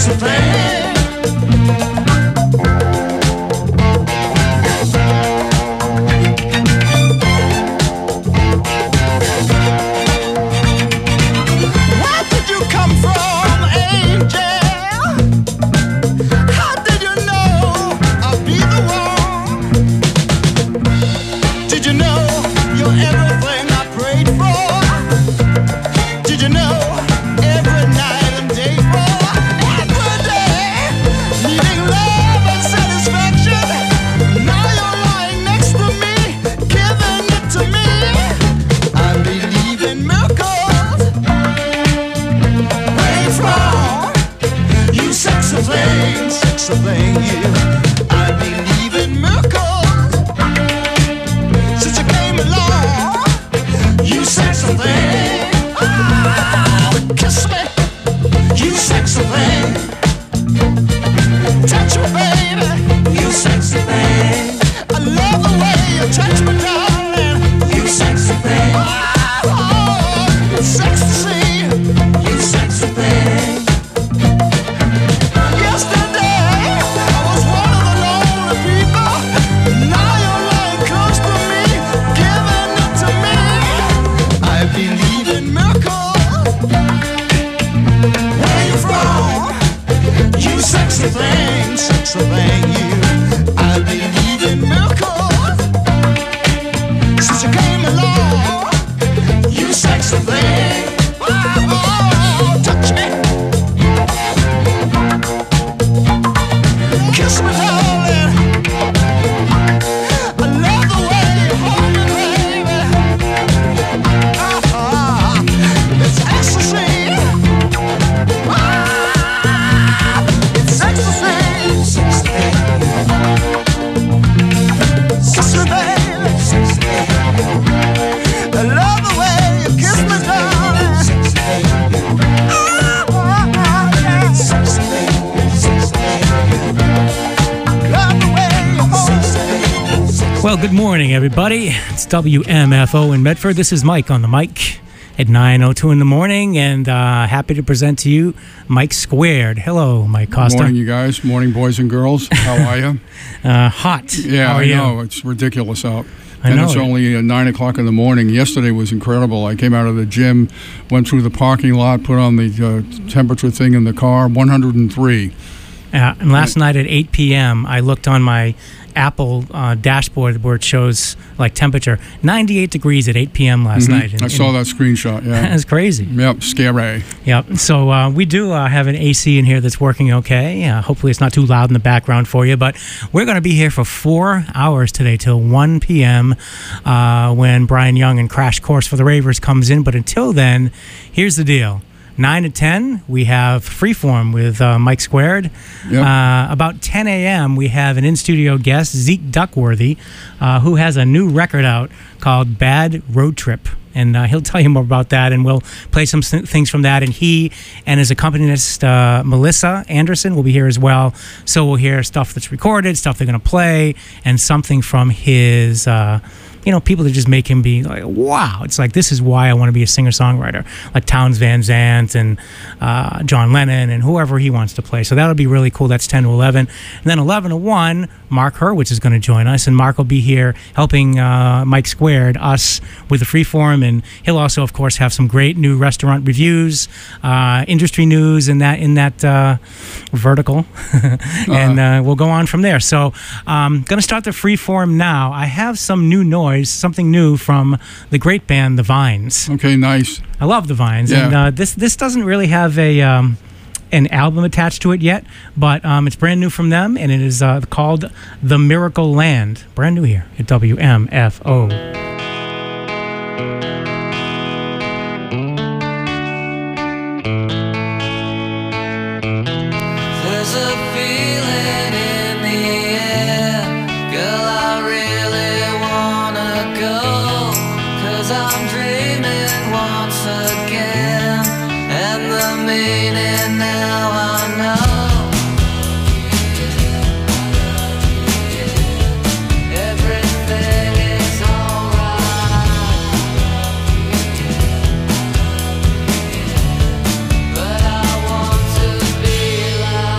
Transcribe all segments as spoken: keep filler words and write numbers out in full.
sexy thing. Where did you come from, angel? How did you know I'll be the one? Did you know you're everything I prayed for? Did you know every night and day for every day, needing love and satisfaction? Now you're lying next to me, giving it to me. I believe in miracles. Where you from? You sexy thing, sexy thing, you. I believe in miracles. Since you came along, you sexy thing. Oh, kiss me, you sexy thing. Touch me, baby, you sexy thing. I love the way you touch me, darling, you sexy thing. Oh, it's sexy to see, you sexy thing. Yesterday, I was one of the lonely people. Now you're lying close to me, giving it to me. I believe in miracles. Where you from? You sexy thing, sexy thing, you. I believe in miracles. Since you came along, you sexy thing. Oh, oh, touch me. Kiss me, darling. I love the way you hold me, baby. Ah, it's ecstasy. Ah, it's ecstasy. Kiss me, baby. I love the way you kiss me, darling. Ah, yeah. Love the way you hold me. Well, good morning, everybody. It's W M F O in Medford. This is Mike on the mic at nine oh two in the morning, and uh, happy to present to you Mike Squared. Hello, Mike Costa. Morning, you guys. Morning, boys and girls. How are you? Uh, hot. Yeah, How are I you? know. It's ridiculous out. I and know it's it. only uh, nine o'clock in the morning. Yesterday was incredible. I came out of the gym, went through the parking lot, put on the uh, temperature thing in the car, one hundred three. Uh, and last night at eight p.m., I looked on my Apple uh, dashboard where it shows like temperature ninety-eight degrees at eight p.m. last Mhm. night. And, I saw that screenshot, yeah. That's crazy. Yep, scary. Yep. So uh, we do uh, have an A C in here that's working okay. Uh, hopefully it's not too loud in the background for you. But we're going to be here for four hours today till one p.m. Uh, when Brian Young and Crash Course for the Ravers comes in. But until then, here's the deal. nine to ten, we have Freeform with uh, Mike Squared. Yep. Uh, about ten a.m., we have an in-studio guest, Zeke Duckworthy, uh, who has a new record out called Bad Road Trip. And uh, he'll tell you more about that, and we'll play some th- things from that. And he and his accompanist, uh, Melissa Anderson, will be here as well. So we'll hear stuff that's recorded, stuff they're going to play, and something from his... Uh, you know, people that just make him be like, wow. It's like, this is why I want to be a singer-songwriter, like Townes Van Zandt and uh, John Lennon and whoever he wants to play. So that'll be really cool. That's ten to eleven. And then eleven to one, Mark Hurwitz is going to join us, and Mark will be here helping uh, Mike Squared, us, with the Freeform. And he'll also, of course, have some great new restaurant reviews, uh, industry news in that, in that uh, vertical. And uh, we'll go on from there. So I'm going to start the Freeform now. I have some new noise. Something new from the great band The Vines. Okay, nice. I love The Vines, Yeah. and uh, this this doesn't really have a um, an album attached to it yet, but um, it's brand new from them, and it is uh, called The Miracle Land. Brand new here at W M F O. There's a feeling in the air, girl, I really wanna go, 'cause I'm dreaming once again, and the meaning now I know. Everything is alright, but I want to be like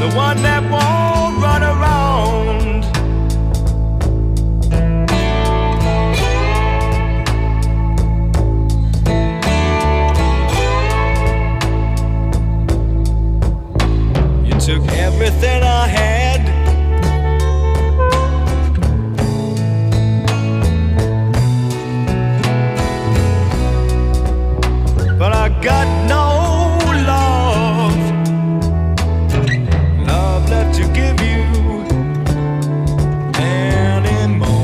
the one that won't run around. You took everything I had, but I got no love, love left to give you anymore.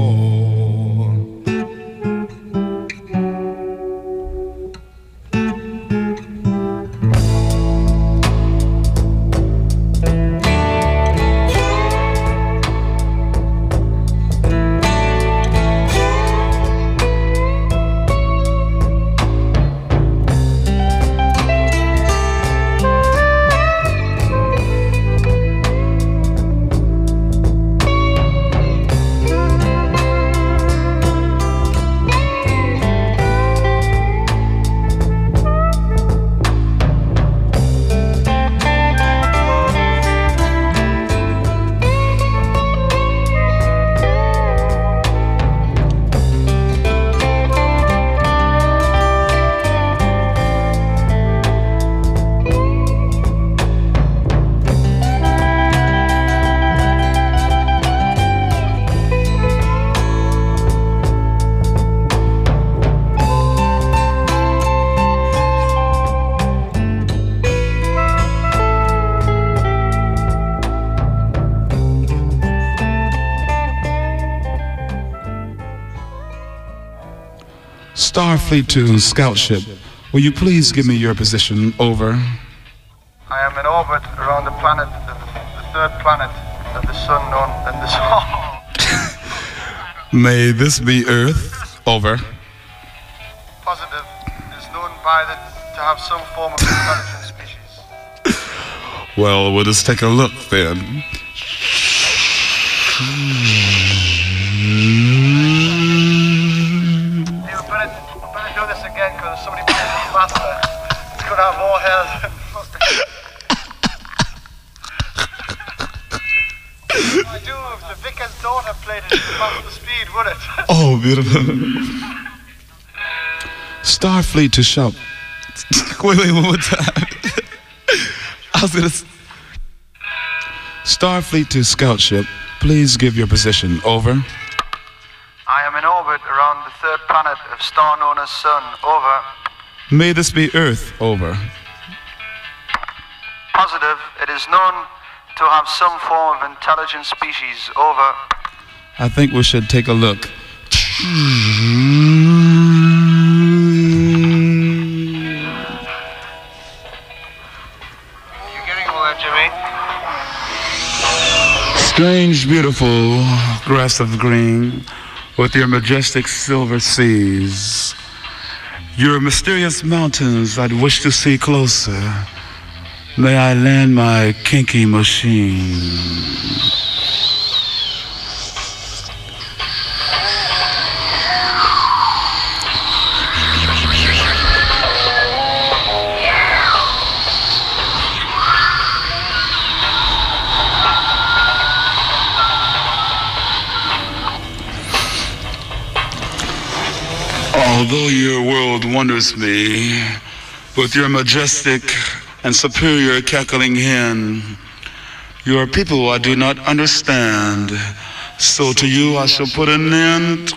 Starfleet to Scout Ship, will you please give me your position? Over. I am in orbit around the planet, the, the third planet of the sun known as the sun. May this be Earth? Over. Positive is known by the to have some form of intelligent species. Well, we'll just take a look then. You better, better do this again because somebody put it faster. It's going to have more hell than fucking. I do if the vicar's daughter played it at faster speed, would it? Oh, beautiful. Starfleet to Shop. Wait, wait, one more time. I was gonna. S- Starfleet to Scout Ship, please give your position. Over. I am in orbit around the third planet of star known as Sun. Over. May this be Earth. Over. Positive, it is known to have some form of intelligent species. Over. I think we should take a look. You getting all that, Jimmy? Strange, beautiful grass of green with your majestic silver seas. Your mysterious mountains I'd wish to see closer. May I land my kinky machine. Although your world wonders me with your majestic and superior cackling hen, your people I do not understand, so to you I shall put an end.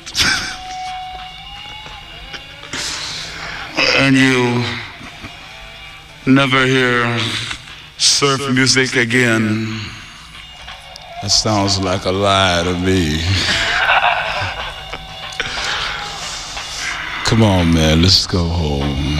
And you never hear surf music again. That sounds like a lie to me. Come on, man, let's go home.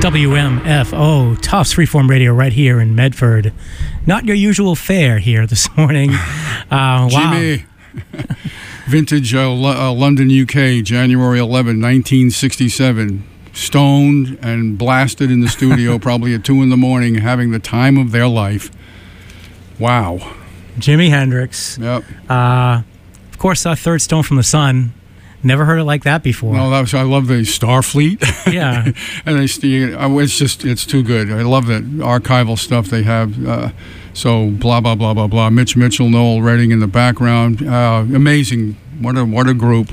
W M F O, Tufts Freeform Radio right here in Medford. Not your usual fare here this morning. Uh, wow. Jimmy. Vintage uh, L- uh, London, U K, January eleventh, nineteen sixty-seven. Stoned and blasted in the studio probably at two in the morning, having the time of their life. Wow. Jimi Hendrix. Yep. Uh, of course, uh, Third Stone from the Sun. Never heard it like that before. No, that was, I love the Starfleet. Yeah. And they, st- it's just, it's too good. I love that archival stuff they have. Uh, so blah, blah, blah, blah, blah. Mitch Mitchell, Noel Redding in the background. Uh, amazing. What a, what a group.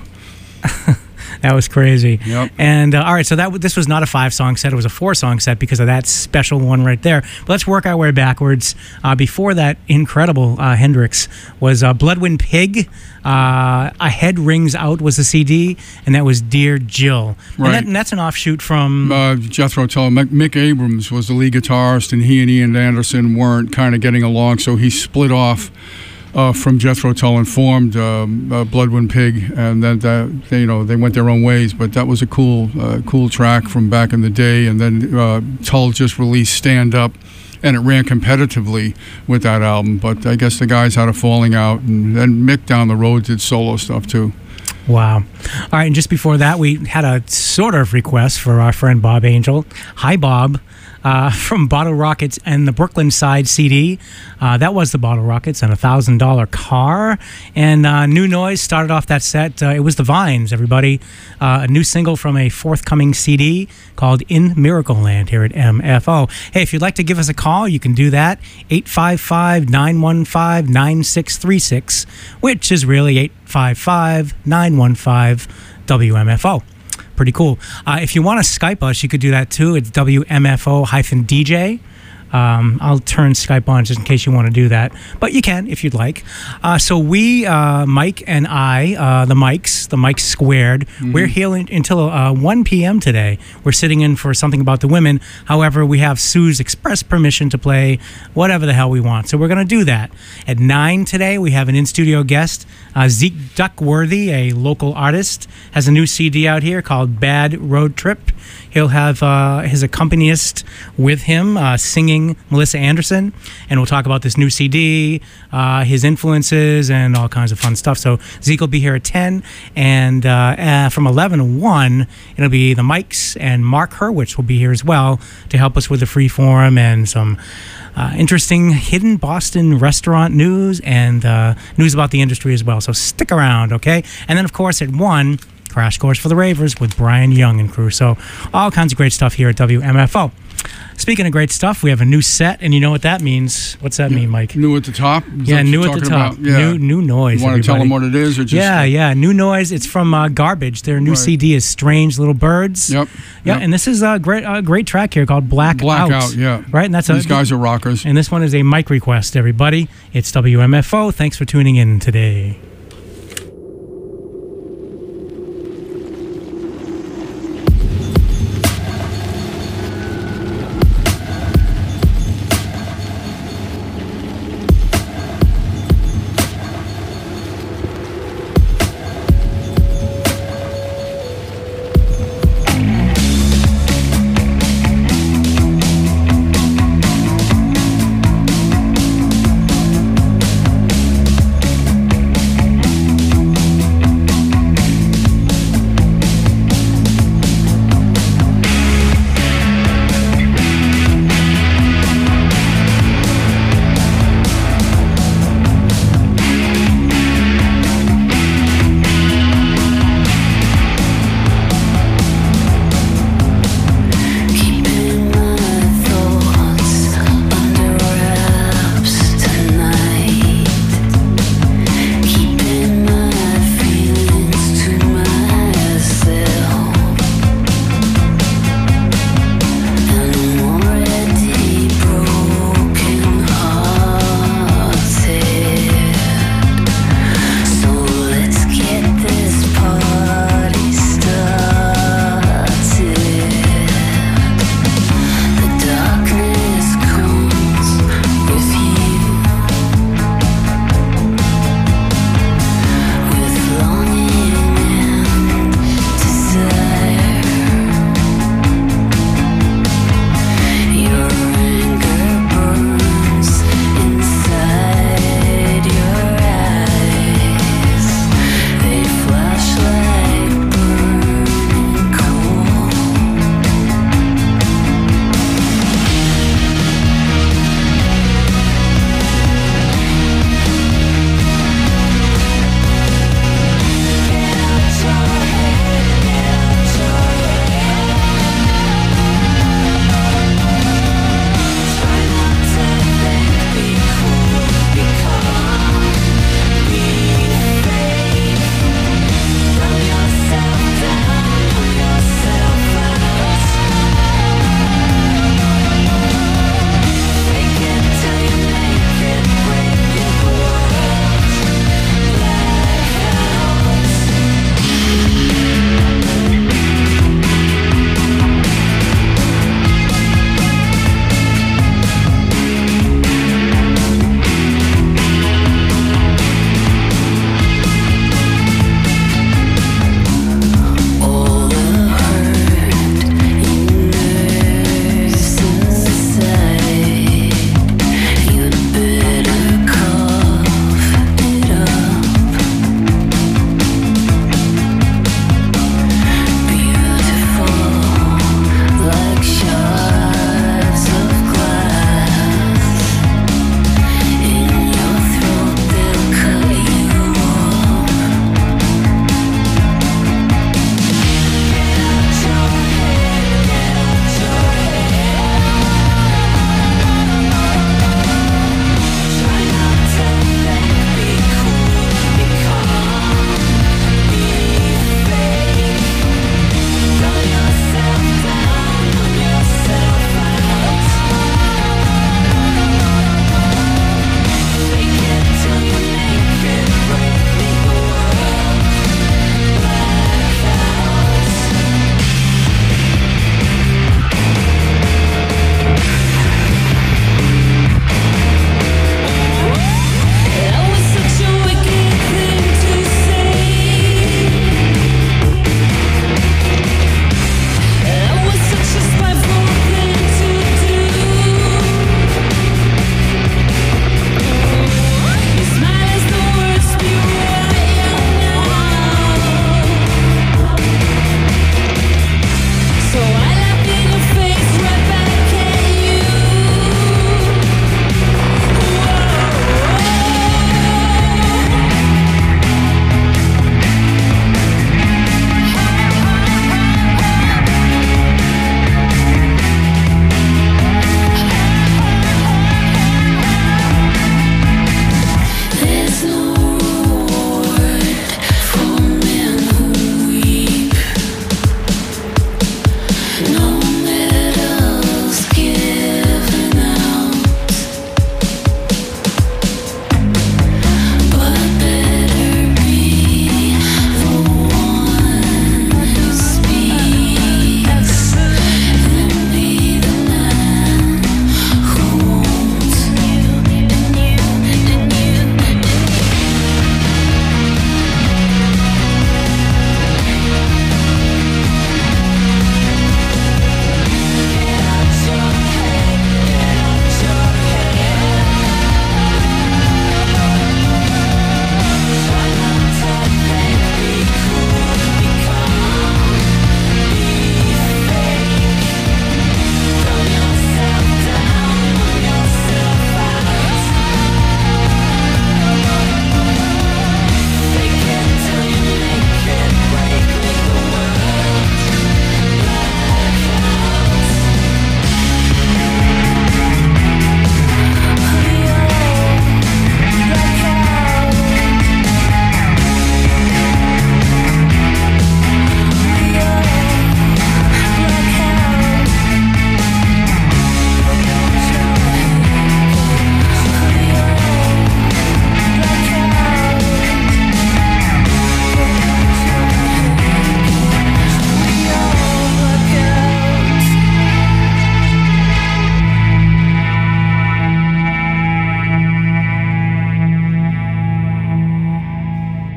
That was crazy. Yep. And uh, all right, so that w- this was not a five-song set; it was a four-song set because of that special one right there. But let's work our way backwards. Uh, before that, incredible uh, Hendrix was uh, Bloodwind Pig. Uh, A Head Rings Out was the C D, and that was Dear Jill. And, Right. that, and that's an offshoot from. Uh, Jethro Tull. Mick, Mick Abrams was the lead guitarist, and he and Ian Anderson weren't kind of getting along, so he split off uh, from Jethro Tull and formed um, uh, Bloodwind Pig, and then that, they, you know, they went their own ways. But that was a cool, uh, cool track from back in the day. And then uh, Tull just released Stand Up, and it ran competitively with that album. But I guess the guys had a falling out, and then Mick down the road did solo stuff too. Wow. All right, and just before that, we had a sort of request for our friend Bob Angel. Hi, Bob. Uh, from Bottle Rockets and the Brooklyn Side C D. Uh, that was the Bottle Rockets and a one thousand dollars car. And uh, New Noise started off that set. Uh, it was The Vines, everybody. Uh, a new single from a forthcoming C D called In Miracle Land here at M F O. Hey, if you'd like to give us a call, you can do that. eight five five, nine one five, nine six three six, which is really eight five five, nine one five, W M F O. Pretty cool. Uh, if you want to Skype us, you could do that too. It's W M F O D J. Um, I'll turn Skype on just in case you want to do that. But you can if you'd like. Uh, so we, uh, Mike and I, uh, the Mikes, the Mikes Squared, mm-hmm. we're here in, until uh, one p.m. today. We're sitting in for something about the women. However, we have Sue's express permission to play whatever the hell we want. So we're going to do that. At nine today, we have an in-studio guest. Uh, Zeke Duckworthy, a local artist, has a new C D out here called Bad Road Trip. He'll have uh, his accompanist with him uh, singing Melissa Anderson, and we'll talk about this new C D, uh, his influences, and all kinds of fun stuff. So Zeke will be here at ten, and uh, uh, from eleven to one, it'll be the Mikes, and Mark Hurwitz will be here as well to help us with the free forum and some uh, interesting hidden Boston restaurant news and uh, news about the industry as well. So stick around, okay? And then, of course, at one, Crash Course for the Ravers with Brian Young and crew. So all kinds of great stuff here at W M F O. Speaking of great stuff, we have a new set, and you know what that means. What's that yeah. mean, Mike? New at the top? Is yeah, that new what at you're the talking top. about? Yeah. New, new Noise. You want to tell them what it is? Or just yeah, yeah. New Noise. It's from uh, Garbage. Their new Right. C D is Strange Little Birds. Yep. Yeah, yep. and this is a great uh, great track here called Black, Black Out. Out, yeah. Right? And that's These a, guys are rockers. And this one is a mic request, everybody. It's W M F O. Thanks for tuning in today. Black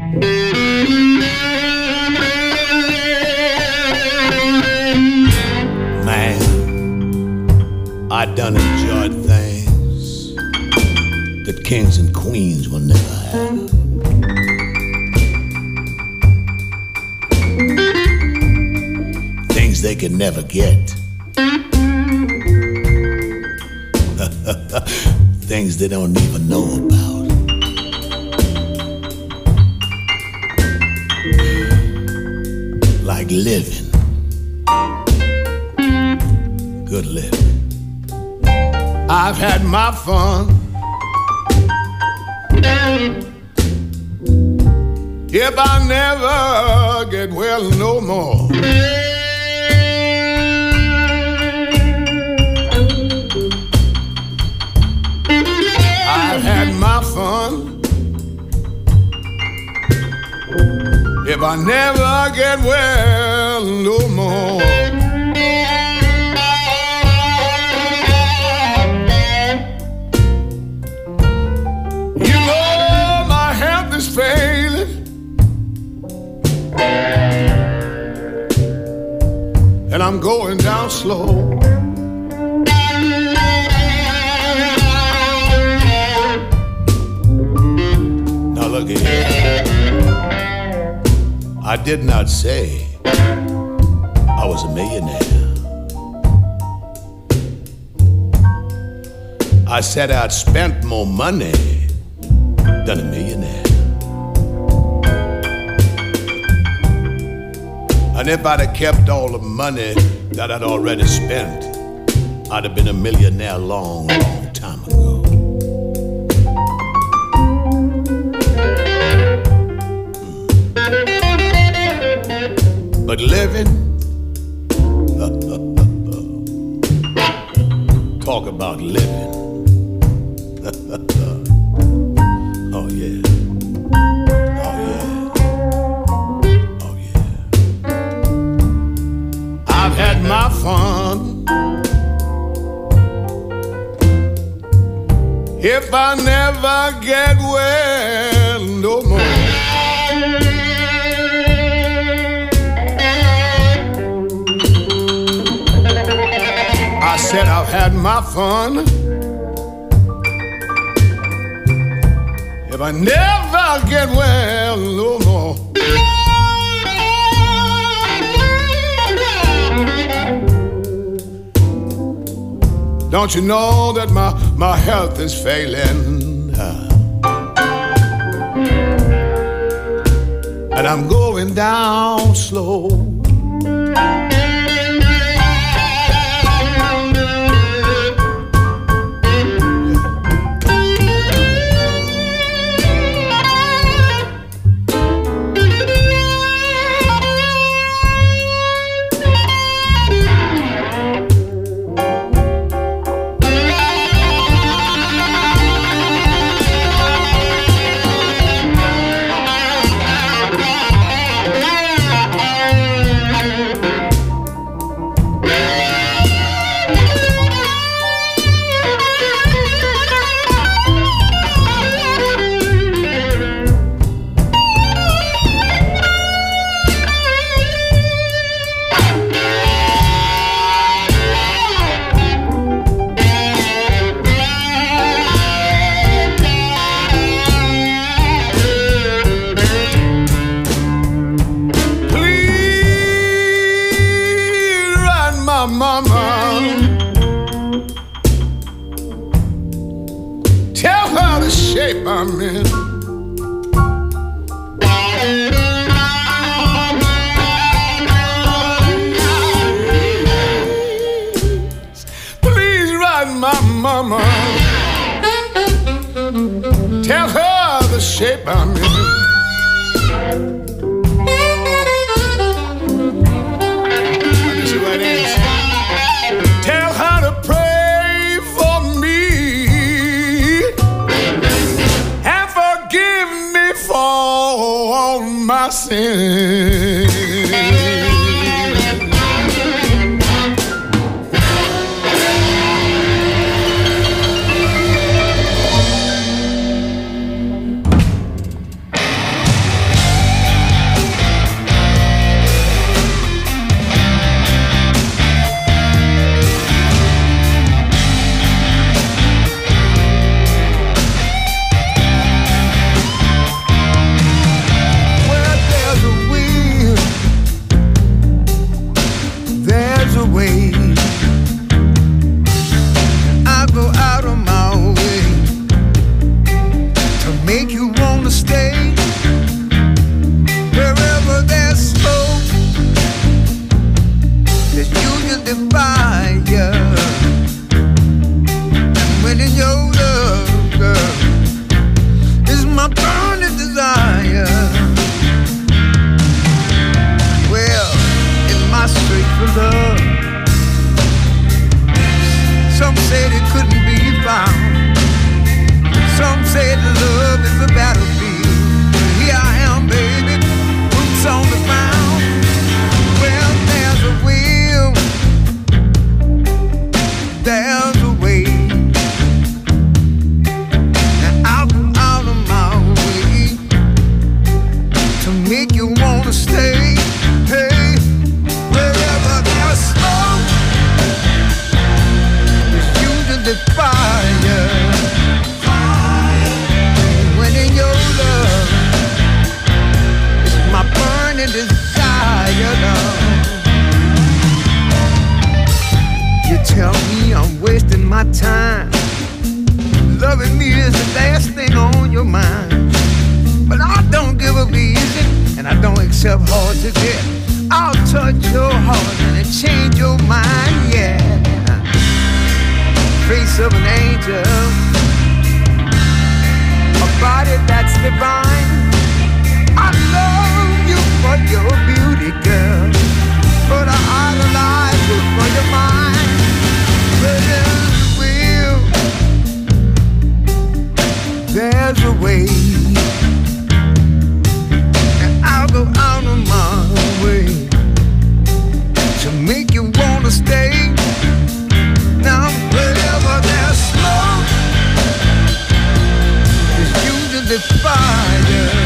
Man, I done enjoyed things that kings and queens will never have. Things they could never get. Things they don't even know about. Like living. Good living. I've had my fun. If I never get well no more. I've had my fun. If I never get well no more. You know my health is failing, and I'm going down slow. Now look here. I did not say I was a millionaire. I said I'd spent more money than a millionaire. And if I'd have kept all the money that I'd already spent, I'd have been a millionaire a long, long time ago. But living, talk about living. Oh yeah, oh yeah, oh yeah. I've had my fun. If I never get well no more. I said I've had my fun. If I never get well no more. Don't you know that my, my health is failing? And I'm going down slow. I'm in. Please write my mama. Tell her the shape I'm in. This is what it is. Tell her to pray for me and forgive me for all my sins. wanna stay. Hey, wherever there's smoke, there's usually fire. When in your love, it's my burning desire, love. You tell me I'm wasting my time. Loving me is the last thing on your mind. But I don't give up easy, and I don't accept hard to get. I'll touch your heart and change your mind, yeah. Face of an angel, a body that's divine. I love you for your beauty, girl, but I idolize you for your mind. But there's a way, and I'll go out of my way to make you wanna stay. Now wherever there's smoke, there's usually fire.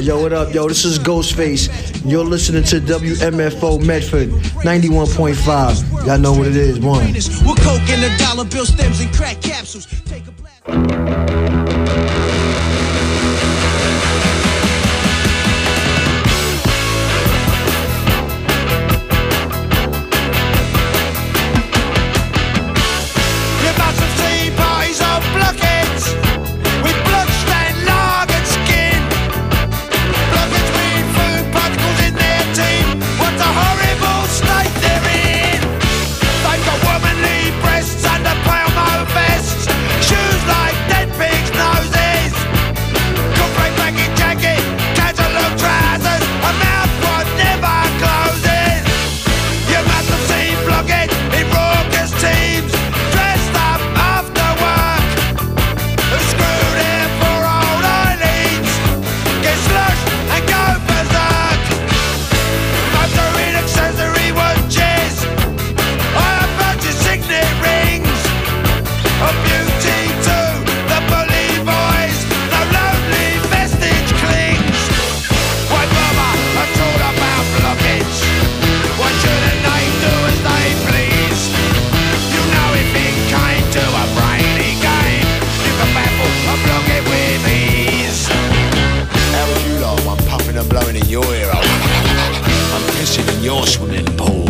Yo, what up, yo? This is Ghostface. You're listening to W M F O Medford ninety-one point five. Y'all know what it is. One. With coke and the dollar bill stems and crack capsules. Take a You must have seen parties of blockheads with bloodstained lagered skin. Blockheads with food particles in their teeth. What a horrible state they're in. They've got womanly breasts under pale mo vests, shoes like dead pigs' noses, concrete blanket jacket, catalogue trousers, a mouth what never closes. You must have seen blockheads in raucous teams, dressed up after work, who screw their poor old eyelids, get slushed and go berserk. Motoring accessory watches, I have purchased signet rings, of beauty to the bully boys, no lonely vestige clings. Why bother at all about blockage? Why shouldn't they do as they please? You know if it came to a brainy game, you can baffle a blockhead with ease. How would you like one puffing and blowing in your ear hole? I'm pissing in your swimming pool.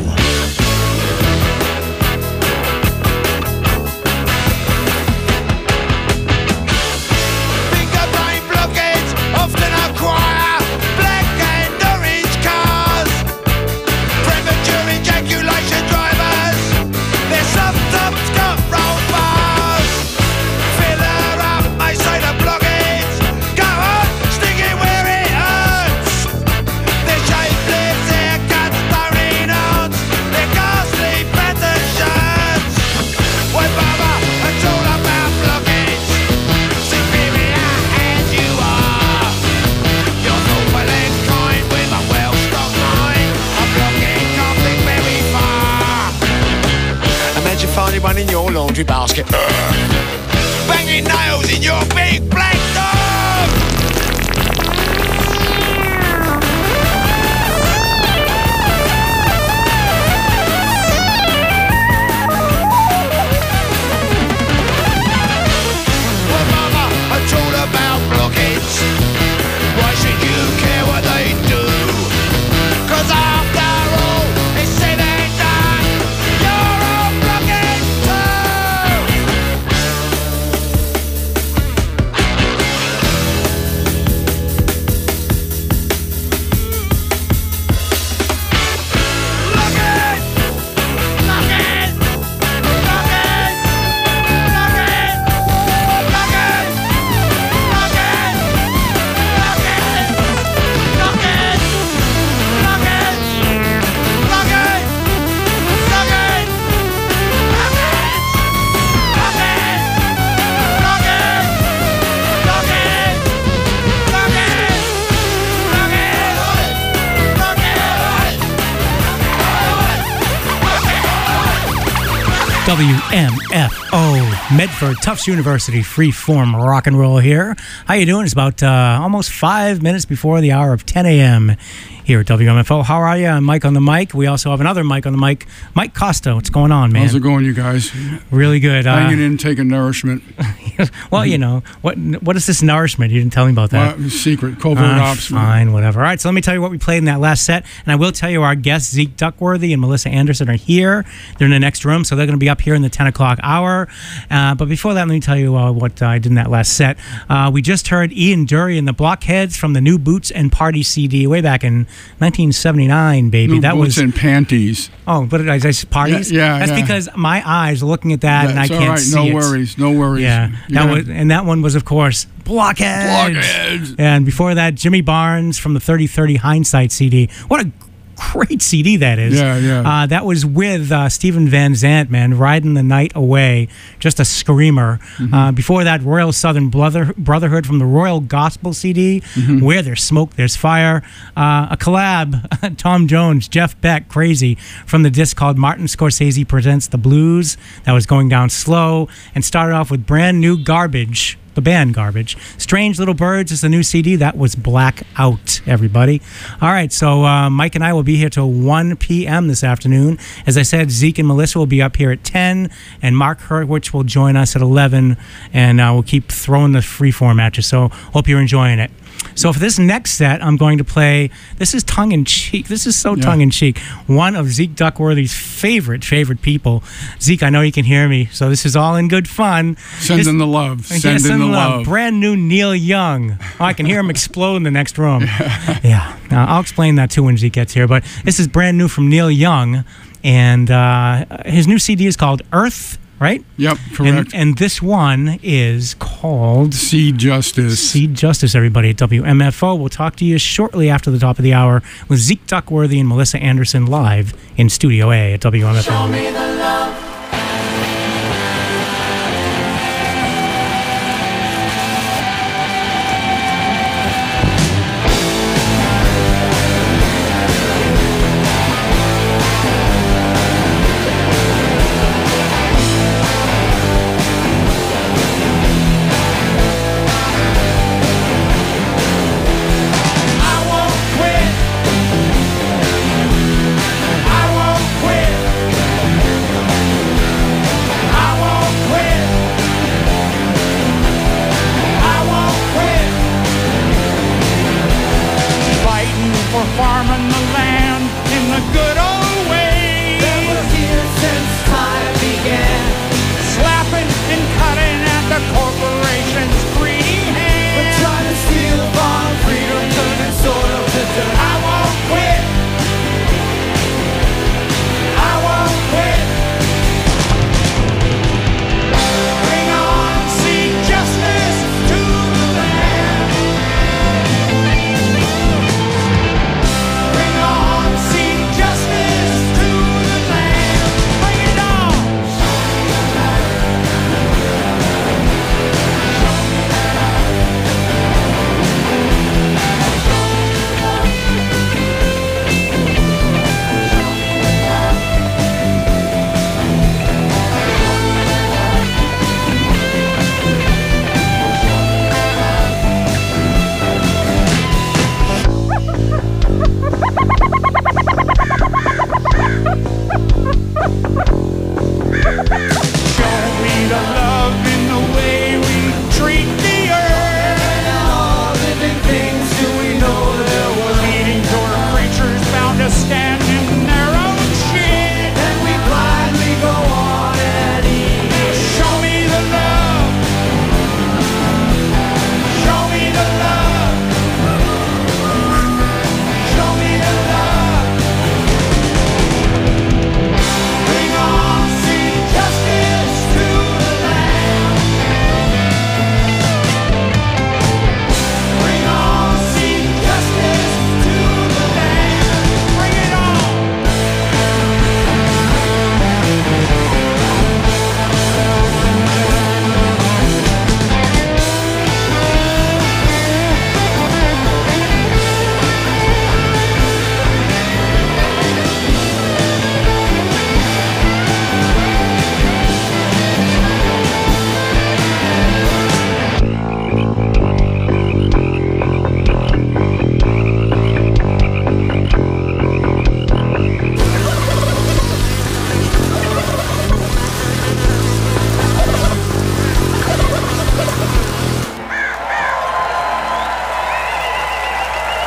Finger brain blockheads often acquire black and orange cars. Premature ejaculation drivers, their soft tops got roll bars. Fill her up, I say the blockheads. Go on, stick it where it hurts. Their shapeless haircuts don't enhance their ghastly pattern shirts. Why bother? It's all about blockheads. Superior as you are, you're thoughtful and kind with a well-stocked mind. A blockhead can't think very far. Imagine finding one in your laundry basket. Banging nails in your big black dog. Well, mama, it's all about blockheads. Why should you care what they do? 'Cause after all, it's said and done, you're a blockhead too. Blockhead! Blockhead! Blockhead! Blockhead! Blockhead! Blockhead! Blockhead! Blockhead! Blockhead! Blockhead! W M F O Medford Tufts University, free form rock and roll here. How you doing? It's about uh, almost five minutes before the hour of ten a.m. here at W M F O. How are you? I'm Mike on the mic. We also have another Mike on the mic, Mike Costa. What's going on, man? How's it going, you guys? Really good. Uh, Hanging in, taking nourishment. well, you know, what what is this nourishment? You didn't tell me about that. Well, secret, covert Uh, ops. fine, whatever. All right, so let me tell you what we played in that last set. And I will tell you our guests, Zeke Duckworthy and Melissa Anderson, are here. They're in the next room, so they're going to be up here in the ten o'clock hour. Uh, but before that, let me tell you uh, what uh, I did in that last set. Uh, we just heard Ian Dury and the Blockheads from the New Boots and Party C D way back in nineteen seventy-nine, baby. New that boots was and panties. Oh, what did I say? Parties? Yeah, yeah, That's yeah. because my eyes are looking at that and I That's all can't right. see No it. worries. No worries. Yeah, You that gotta- was, and that one was, of course, Blockheads. Blockheads. And before that, Jimmy Barnes from the thirty thirty Hindsight C D. What a great C D that is. Yeah, yeah. Uh, that was with uh, Stephen Van Zandt, man, Riding the Night Away. Just a screamer. Mm-hmm. Uh, before that, Royal Southern Brother- Brotherhood from the Royal Gospel C D. Mm-hmm. Where There's Smoke, There's Fire. Uh, a collab, Tom Jones, Jeff Beck, Crazy, from the disc called Martin Scorsese Presents the Blues. That was going down slow. And started off with Brand New Garbage the band Garbage. Strange Little Birds is the new C D. That was Black Out, everybody. All right, so uh, Mike and I will be here till one p.m. this afternoon. As I said, Zeke and Melissa will be up here at ten, and Mark Hurwitz will join us at eleven, and uh, we'll keep throwing the freeform at you, so hope you're enjoying it. So for this next set, I'm going to play, this is tongue-in-cheek. This is so yeah. tongue-in-cheek. One of Zeke Duckworthy's favorite, favorite people. Zeke, I know you can hear me, so this is all in good fun. Send this, in the love. Send yeah, in send the love. love. Brand new Neil Young. Oh, I can hear him explode in the next room. Yeah. Now, I'll explain that too when Zeke gets here, but this is brand new from Neil Young, and uh, his new C D is called Earth, right? Yep, correct. And, and this one is called Seed Justice. Seed Justice, everybody, at W M F O. We'll talk to you shortly after the top of the hour with Zeke Duckworthy and Melissa Anderson live in Studio A at W M F O. Show me the love.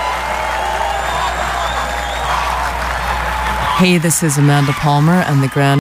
Hey, this is Amanda Palmer and the Grand